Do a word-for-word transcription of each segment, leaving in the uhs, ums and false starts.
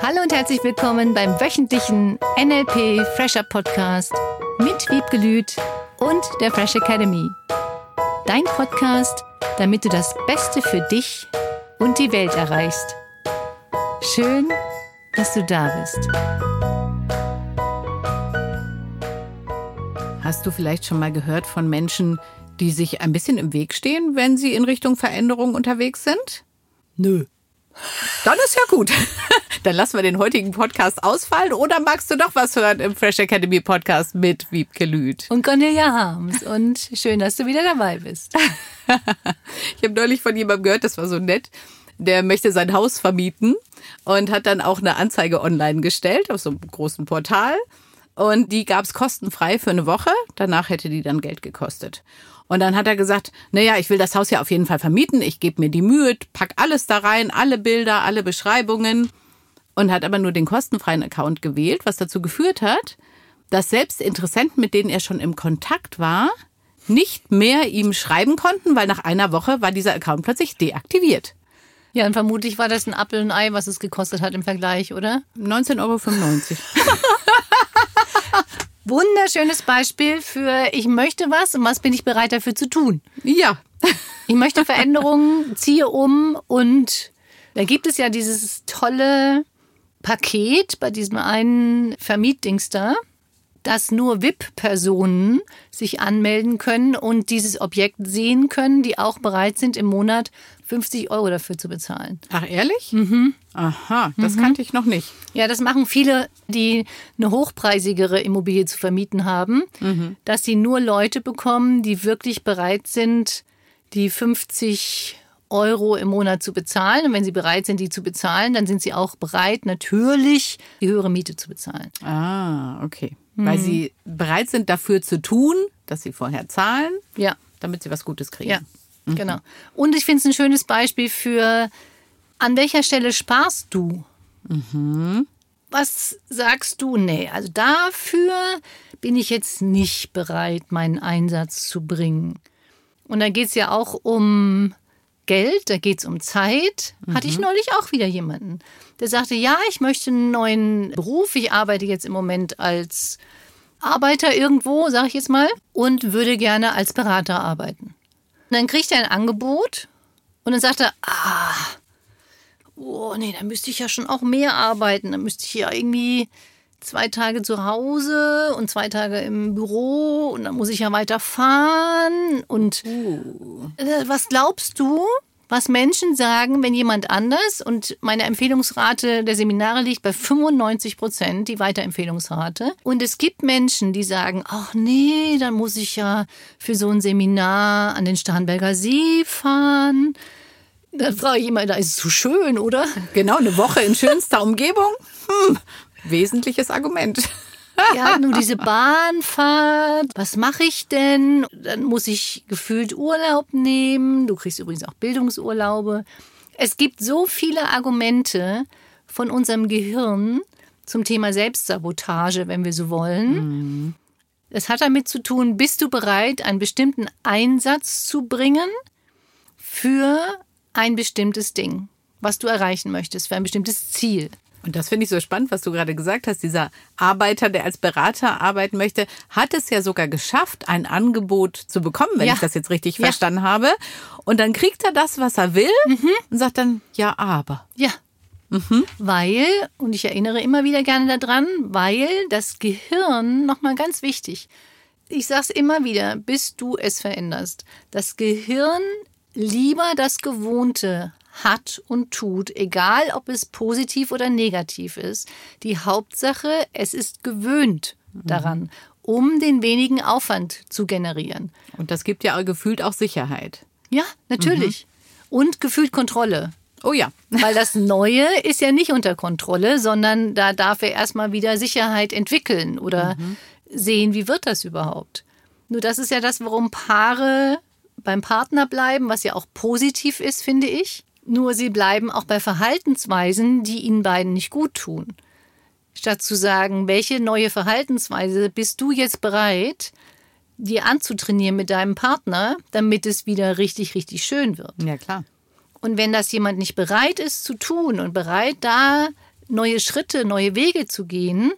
Hallo und herzlich willkommen beim wöchentlichen N L P Fresher Podcast mit Wiebke Lüth und der Fresh Academy. Dein Podcast, damit du das Beste für dich und die Welt erreichst. Schön, dass du da bist. Hast du vielleicht schon mal gehört von Menschen, die sich ein bisschen im Weg stehen, wenn sie in Richtung Veränderung unterwegs sind? Nö. Dann ist ja gut. Dann lassen wir den heutigen Podcast ausfallen. Oder magst du doch was hören im Fresh Academy Podcast mit Wiebke Lüth? Und Cornelia Harms. Und schön, dass du wieder dabei bist. Ich habe neulich von jemandem gehört, das war so nett. Der möchte sein Haus vermieten und hat dann auch eine Anzeige online gestellt auf so einem großen Portal. Und die gab es kostenfrei für eine Woche. Danach hätte die dann Geld gekostet. Und dann hat er gesagt, naja, ich will das Haus ja auf jeden Fall vermieten. Ich gebe mir die Mühe, pack alles da rein, alle Bilder, alle Beschreibungen. Und hat aber nur den kostenfreien Account gewählt, was dazu geführt hat, dass selbst Interessenten, mit denen er schon im Kontakt war, nicht mehr ihm schreiben konnten, weil nach einer Woche war dieser Account plötzlich deaktiviert. Ja, und vermutlich war das ein Apfel und Ei, was es gekostet hat im Vergleich, oder? neunzehn Euro fünfundneunzig. Wunderschönes Beispiel für ich möchte was und was bin ich bereit dafür zu tun. Ja. Ich möchte Veränderungen, ziehe um und da gibt es ja dieses tolle Paket bei diesem einen Vermietdings da, dass nur V I P-Personen sich anmelden können und dieses Objekt sehen können, die auch bereit sind, im Monat fünfzig Euro dafür zu bezahlen. Ach, ehrlich? Mhm. Aha, das Mhm. kannte ich noch nicht. Ja, das machen viele, die eine hochpreisigere Immobilie zu vermieten haben, mhm. dass sie nur Leute bekommen, die wirklich bereit sind, die fünfzig Euro im Monat zu bezahlen. Und wenn sie bereit sind, die zu bezahlen, dann sind sie auch bereit, natürlich die höhere Miete zu bezahlen. Ah, okay. Mhm. Weil sie bereit sind, dafür zu tun, dass sie vorher zahlen, ja. damit sie was Gutes kriegen. Ja, mhm. genau. Und ich finde es ein schönes Beispiel für, an welcher Stelle sparst du? Mhm. Was sagst du? Nee, also dafür bin ich jetzt nicht bereit, meinen Einsatz zu bringen. Und da geht es ja auch um Geld, da geht es um Zeit. Mhm. Hatte ich neulich auch wieder jemanden, der sagte, ja, ich möchte einen neuen Beruf. Ich arbeite jetzt im Moment als Arbeiter irgendwo, sage ich jetzt mal, und würde gerne als Berater arbeiten. Und dann kriegt er ein Angebot und dann sagt er, ah, oh nee, da müsste ich ja schon auch mehr arbeiten. Dann müsste ich ja irgendwie zwei Tage zu Hause und zwei Tage im Büro und dann muss ich ja weiter fahren. Und uh. was glaubst du, was Menschen sagen, wenn jemand anders, und meine Empfehlungsrate der Seminare liegt bei fünfundneunzig Prozent, die Weiterempfehlungsrate. Und es gibt Menschen, die sagen, ach nee, dann muss ich ja für so ein Seminar an den Starnberger See fahren. Dann frage ich immer, da ist es zu schön, oder? Genau, eine Woche in schönster Umgebung. Hm. Wesentliches Argument. Ja, nur diese Bahnfahrt. Was mache ich denn? Dann muss ich gefühlt Urlaub nehmen. Du kriegst übrigens auch Bildungsurlaube. Es gibt so viele Argumente von unserem Gehirn zum Thema Selbstsabotage, wenn wir so wollen. Mhm. Es hat damit zu tun, bist du bereit, einen bestimmten Einsatz zu bringen für ein bestimmtes Ding, was du erreichen möchtest, für ein bestimmtes Ziel. Und das finde ich so spannend, was du gerade gesagt hast. Dieser Arbeiter, der als Berater arbeiten möchte, hat es ja sogar geschafft, ein Angebot zu bekommen, wenn ja. ich das jetzt richtig ja. verstanden habe. Und dann kriegt er das, was er will mhm. und sagt dann, ja, aber. Ja, mhm. weil, und ich erinnere immer wieder gerne daran, weil das Gehirn, nochmal ganz wichtig, ich sage es immer wieder, bis du es veränderst, das Gehirn lieber das Gewohnte hat und tut, egal ob es positiv oder negativ ist. Die Hauptsache, es ist gewöhnt daran, um den wenigen Aufwand zu generieren. Und das gibt ja gefühlt auch Sicherheit. Ja, natürlich. Mhm. Und gefühlt Kontrolle. Oh ja. Weil das Neue ist ja nicht unter Kontrolle, sondern da darf er erstmal wieder Sicherheit entwickeln oder mhm. sehen, wie wird das überhaupt. Nur das ist ja das, warum Paare beim Partner bleiben, was ja auch positiv ist, finde ich. Nur sie bleiben auch bei Verhaltensweisen, die ihnen beiden nicht gut tun. Statt zu sagen, welche neue Verhaltensweise bist du jetzt bereit, dir anzutrainieren mit deinem Partner, damit es wieder richtig, richtig schön wird. Ja, klar. Und wenn das jemand nicht bereit ist zu tun und bereit da neue Schritte, neue Wege zu gehen,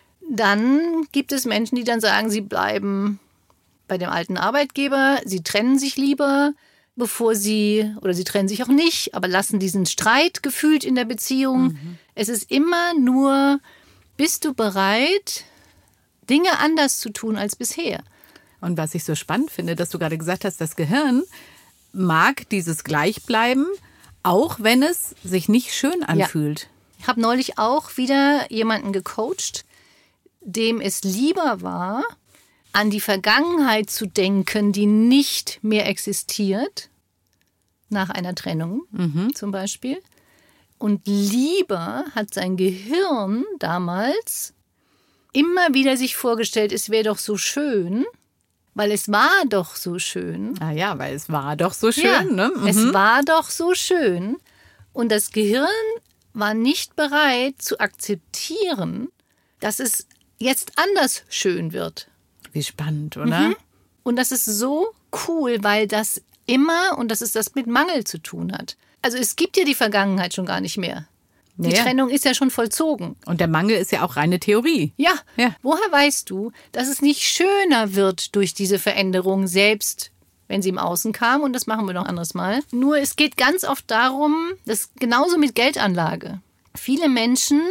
dann gibt es Menschen, die dann sagen, sie bleiben bei dem alten Arbeitgeber, sie trennen sich lieber, bevor sie, oder sie trennen sich auch nicht, aber lassen diesen Streit gefühlt in der Beziehung. Mhm. Es ist immer nur, bist du bereit, Dinge anders zu tun als bisher? Und was ich so spannend finde, dass du gerade gesagt hast, das Gehirn mag dieses Gleichbleiben, auch wenn es sich nicht schön anfühlt. Ja. Ich habe neulich auch wieder jemanden gecoacht, dem es lieber war, an die Vergangenheit zu denken, die nicht mehr existiert, nach einer Trennung mhm. zum Beispiel. Und lieber hat sein Gehirn damals immer wieder sich vorgestellt, es wäre doch so schön, weil es war doch so schön. Ah ja, weil es war doch so schön. Ja, ne? Mhm. Es war doch so schön. Und das Gehirn war nicht bereit zu akzeptieren, dass es jetzt anders schön wird. Wie spannend, oder? Mhm. Und das ist so cool, weil das immer, und das ist das mit Mangel zu tun hat. Also es gibt ja die Vergangenheit schon gar nicht mehr. Die ja. Trennung ist ja schon vollzogen. Und der Mangel ist ja auch reine Theorie. Ja. ja. Woher weißt du, dass es nicht schöner wird durch diese Veränderung, selbst wenn sie im Außen kam? Und das machen wir noch ein anderes Mal. Nur es geht ganz oft darum, das genauso mit Geldanlage. Viele Menschen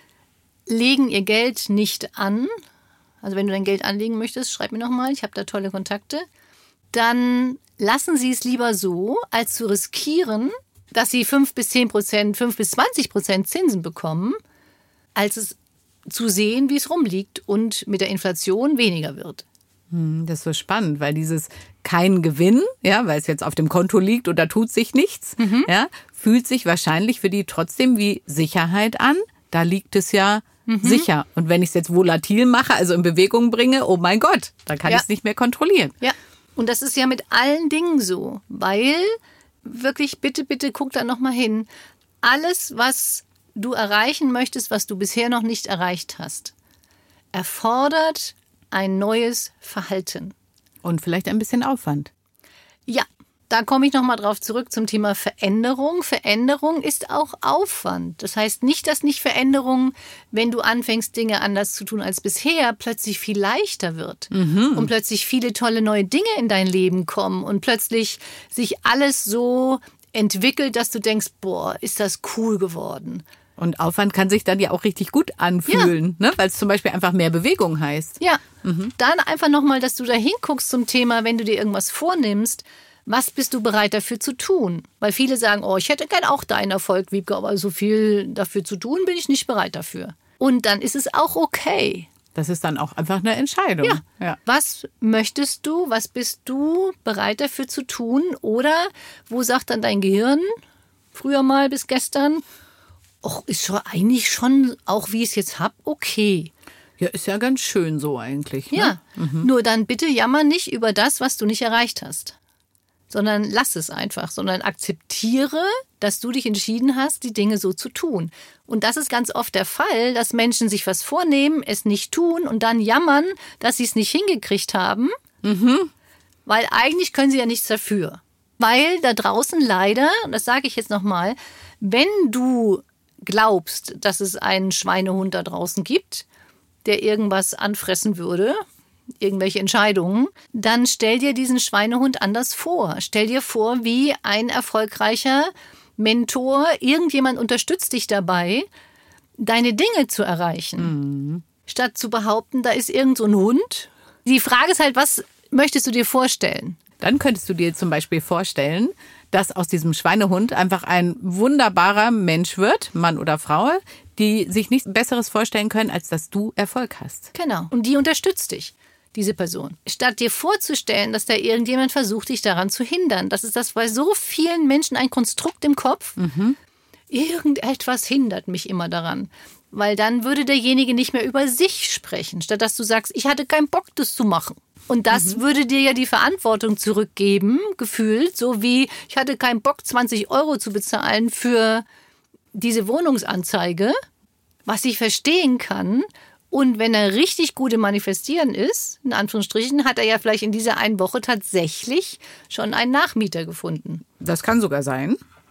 legen ihr Geld nicht an. Also wenn du dein Geld anlegen möchtest, schreib mir nochmal, ich habe da tolle Kontakte. Dann lassen sie es lieber so, als zu riskieren, dass sie fünf bis zehn Prozent, fünf bis zwanzig Prozent Zinsen bekommen, als es zu sehen, wie es rumliegt und mit der Inflation weniger wird. Das ist so spannend, weil dieses kein Gewinn, ja, weil es jetzt auf dem Konto liegt und da tut sich nichts, mhm. ja, fühlt sich wahrscheinlich für die trotzdem wie Sicherheit an. Da liegt es ja mhm. sicher. Und wenn ich es jetzt volatil mache, also in Bewegung bringe, oh mein Gott, dann kann ja. ich es nicht mehr kontrollieren. Ja, und das ist ja mit allen Dingen so, weil wirklich, bitte, bitte guck da nochmal hin. Alles, was du erreichen möchtest, was du bisher noch nicht erreicht hast, erfordert ein neues Verhalten. Und vielleicht ein bisschen Aufwand. Ja, da komme ich nochmal drauf zurück zum Thema Veränderung. Veränderung ist auch Aufwand. Das heißt nicht, dass nicht Veränderung, wenn du anfängst, Dinge anders zu tun als bisher, plötzlich viel leichter wird. Mhm. Und plötzlich viele tolle neue Dinge in dein Leben kommen und plötzlich sich alles so entwickelt, dass du denkst, boah, ist das cool geworden. Und Aufwand kann sich dann ja auch richtig gut anfühlen, ja. ne? Weil es zum Beispiel einfach mehr Bewegung heißt. Ja, mhm. Dann einfach nochmal, dass du da hinguckst zum Thema, wenn du dir irgendwas vornimmst, was bist du bereit dafür zu tun? Weil viele sagen, oh, ich hätte gern auch deinen Erfolg, Wiebke, aber so viel dafür zu tun, bin ich nicht bereit dafür. Und dann ist es auch okay. Das ist dann auch einfach eine Entscheidung. Ja. ja. Was möchtest du, was bist du bereit dafür zu tun? Oder wo sagt dann dein Gehirn, früher mal bis gestern, Och, ist schon eigentlich schon, auch wie ich es jetzt habe, okay. Ja, ist ja ganz schön so eigentlich. Ne? Ja, mhm. Nur dann bitte jammer nicht über das, was du nicht erreicht hast. Sondern lass es einfach, sondern akzeptiere, dass du dich entschieden hast, die Dinge so zu tun. Und das ist ganz oft der Fall, dass Menschen sich was vornehmen, es nicht tun und dann jammern, dass sie es nicht hingekriegt haben. Mhm. Weil eigentlich können sie ja nichts dafür. Weil da draußen leider, und das sage ich jetzt nochmal, wenn du glaubst, dass es einen Schweinehund da draußen gibt, der irgendwas anfressen würde, irgendwelche Entscheidungen, dann stell dir diesen Schweinehund anders vor. Stell dir vor, wie ein erfolgreicher Mentor, irgendjemand unterstützt dich dabei, deine Dinge zu erreichen. Mhm. Statt zu behaupten, da ist irgend so ein Hund. Die Frage ist halt, was möchtest du dir vorstellen? Dann könntest du dir zum Beispiel vorstellen, dass aus diesem Schweinehund einfach ein wunderbarer Mensch wird, Mann oder Frau, die sich nichts Besseres vorstellen können, als dass du Erfolg hast. Genau. Und die unterstützt dich, diese Person. Statt dir vorzustellen, dass da irgendjemand versucht, dich daran zu hindern. Das ist das bei so vielen Menschen ein Konstrukt im Kopf. Mhm. Irgendetwas hindert mich immer daran. Weil dann würde derjenige nicht mehr über sich sprechen, statt dass du sagst, ich hatte keinen Bock, das zu machen. Und das mhm. würde dir ja die Verantwortung zurückgeben, gefühlt, so wie ich hatte keinen Bock, zwanzig Euro zu bezahlen für diese Wohnungsanzeige, was ich verstehen kann. Und wenn er richtig gut im Manifestieren ist, in Anführungsstrichen, hat er ja vielleicht in dieser einen Woche tatsächlich schon einen Nachmieter gefunden. Das kann sogar sein.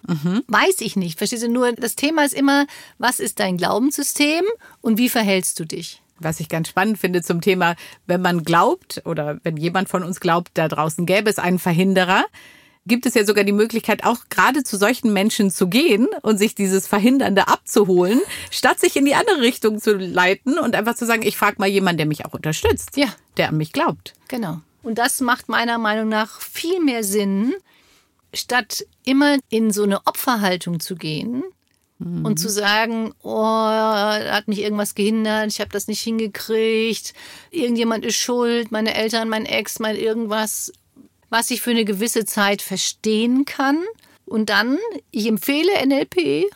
Mhm. Weiß ich nicht. Verstehst du? Nur das Thema ist immer, was ist dein Glaubenssystem und wie verhältst du dich? Was ich ganz spannend finde zum Thema, wenn man glaubt oder wenn jemand von uns glaubt, da draußen gäbe es einen Verhinderer, gibt es ja sogar die Möglichkeit, auch gerade zu solchen Menschen zu gehen und sich dieses Verhindernde abzuholen, statt sich in die andere Richtung zu leiten und einfach zu sagen, ich frage mal jemanden, der mich auch unterstützt, ja. der an mich glaubt. Genau. Und das macht meiner Meinung nach viel mehr Sinn, statt immer in so eine Opferhaltung zu gehen mhm. und zu sagen, oh, da hat mich irgendwas gehindert, ich habe das nicht hingekriegt, irgendjemand ist schuld, meine Eltern, mein Ex, mein irgendwas, was ich für eine gewisse Zeit verstehen kann. Und dann, ich empfehle N L P.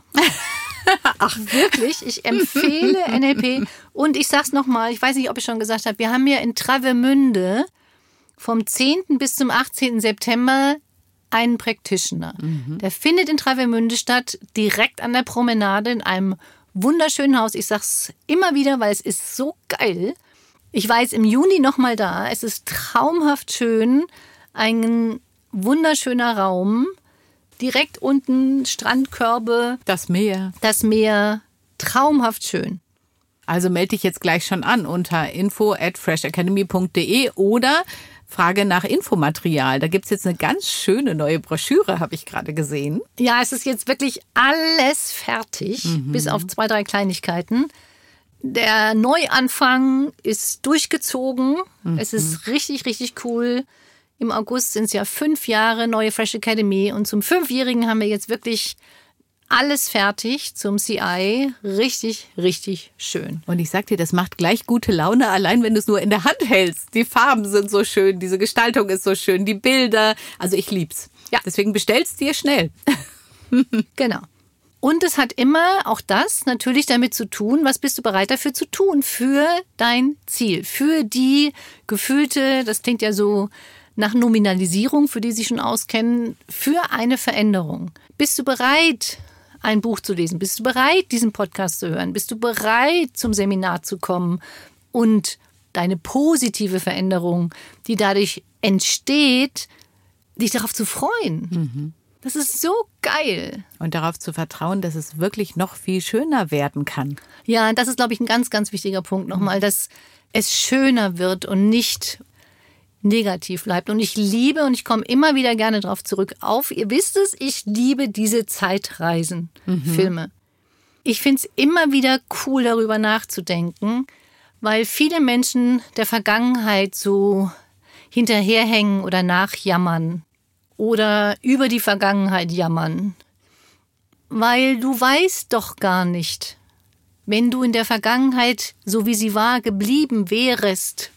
Ach, wirklich? Ich empfehle N L P. Und ich sag's nochmal, ich weiß nicht, ob ich schon gesagt habe, wir haben ja in Travemünde vom zehnten bis zum achtzehnten September einen Practitioner. Mhm. Der findet in Travemünde statt, direkt an der Promenade in einem wunderschönen Haus. Ich sag's immer wieder, weil es ist so geil. Ich war jetzt im Juni nochmal da. Es ist traumhaft schön. Ein wunderschöner Raum. Direkt unten Strandkörbe. Das Meer. Das Meer. Traumhaft schön. Also melde dich jetzt gleich schon an unter info at fresh academy punkt de oder Frage nach Infomaterial. Da gibt's jetzt eine ganz schöne neue Broschüre, habe ich gerade gesehen. Ja, es ist jetzt wirklich alles fertig, mhm. bis auf zwei, drei Kleinigkeiten. Der Neuanfang ist durchgezogen. Mhm. Es ist richtig, richtig cool. Im August sind es ja fünf Jahre neue Fresh Academy und zum Fünfjährigen haben wir jetzt wirklich alles fertig zum C I. Richtig, richtig schön. Und ich sag dir, das macht gleich gute Laune, allein wenn du es nur in der Hand hältst. Die Farben sind so schön, diese Gestaltung ist so schön, die Bilder. Also ich lieb's. Ja. Deswegen bestellst dir schnell. Genau. Und es hat immer auch das natürlich damit zu tun, was bist du bereit dafür zu tun für dein Ziel, für die gefühlte, das klingt ja so nach Nominalisierung, für die Sie schon auskennen, für eine Veränderung. Bist du bereit, ein Buch zu lesen? Bist du bereit, diesen Podcast zu hören? Bist du bereit, zum Seminar zu kommen und deine positive Veränderung, die dadurch entsteht, dich darauf zu freuen? Mhm. Das ist so geil. Und darauf zu vertrauen, dass es wirklich noch viel schöner werden kann. Ja, das ist, glaube ich, ein ganz, ganz wichtiger Punkt nochmal, dass es schöner wird und nicht negativ bleibt. Und ich liebe, und ich komme immer wieder gerne drauf zurück, auf, ihr wisst es, ich liebe diese Zeitreisen-Filme. Mhm. Ich finde es immer wieder cool, darüber nachzudenken, weil viele Menschen der Vergangenheit so hinterherhängen oder nachjammern oder über die Vergangenheit jammern. Weil du weißt doch gar nicht, wenn du in der Vergangenheit, so wie sie war, geblieben wärest,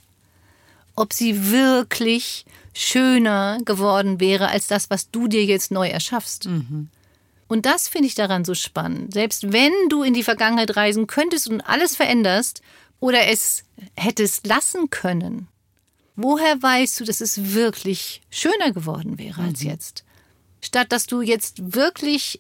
ob sie wirklich schöner geworden wäre als das, was du dir jetzt neu erschaffst. Mhm. Und das finde ich daran so spannend. Selbst wenn du in die Vergangenheit reisen könntest und alles veränderst oder es hättest lassen können, woher weißt du, dass es wirklich schöner geworden wäre mhm. als jetzt? Statt dass du jetzt wirklich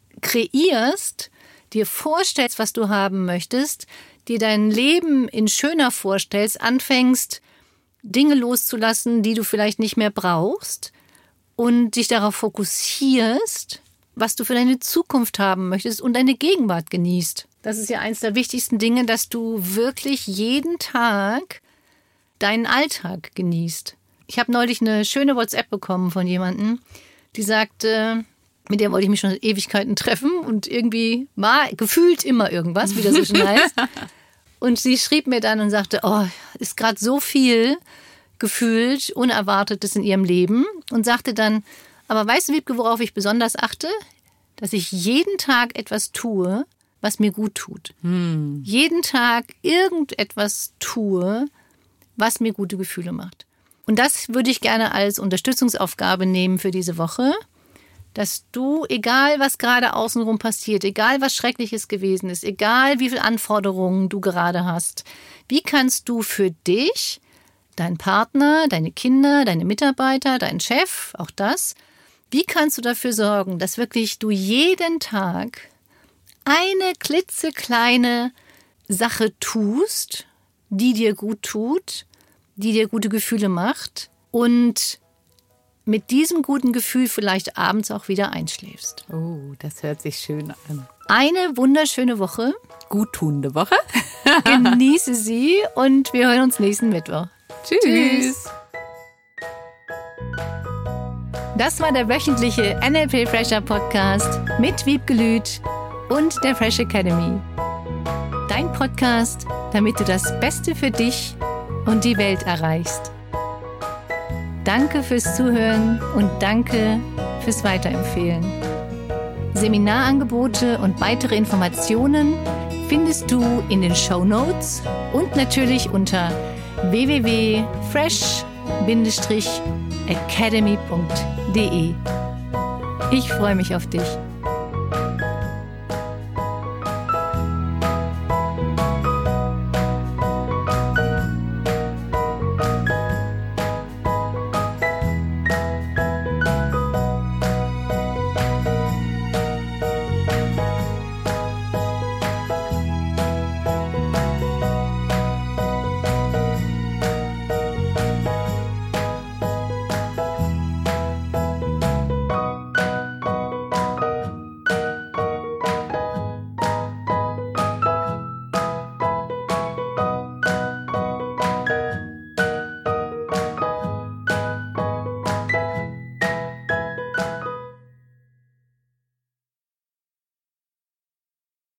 kreierst, dir vorstellst, was du haben möchtest, dir dein Leben in schöner vorstellst, anfängst, Dinge loszulassen, die du vielleicht nicht mehr brauchst und dich darauf fokussierst, was du für deine Zukunft haben möchtest und deine Gegenwart genießt. Das ist ja eins der wichtigsten Dinge, dass du wirklich jeden Tag deinen Alltag genießt. Ich habe neulich eine schöne WhatsApp bekommen von jemandem, die sagte, mit der wollte ich mich schon Ewigkeiten treffen und irgendwie war gefühlt immer irgendwas, wie das so schön heißt. Und sie schrieb mir dann und sagte, oh, ist gerade so viel gefühlt, Unerwartetes in ihrem Leben. Und sagte dann, aber weißt du, Wiebke, worauf ich besonders achte? Dass ich jeden Tag etwas tue, was mir gut tut. Hm. Jeden Tag irgendetwas tue, was mir gute Gefühle macht. Und das würde ich gerne als Unterstützungsaufgabe nehmen für diese Woche, dass du, egal was gerade außenrum passiert, egal was Schreckliches gewesen ist, egal wie viele Anforderungen du gerade hast, wie kannst du für dich, deinen Partner, deine Kinder, deine Mitarbeiter, deinen Chef, auch das, wie kannst du dafür sorgen, dass wirklich du jeden Tag eine klitzekleine Sache tust, die dir gut tut, die dir gute Gefühle macht und mit diesem guten Gefühl vielleicht abends auch wieder einschläfst. Oh, das hört sich schön an. Eine wunderschöne Woche. Guttunende Woche. Genieße sie und wir hören uns nächsten Mittwoch. Tschüss. Tschüss. Das war der wöchentliche N L P Fresher Podcast mit Wiebke Lüth und der Fresh Academy. Dein Podcast, damit du das Beste für dich und die Welt erreichst. Danke fürs Zuhören und danke fürs Weiterempfehlen. Seminarangebote und weitere Informationen findest du in den Shownotes und natürlich unter w w w punkt fresh academy punkt d e. Ich freue mich auf dich.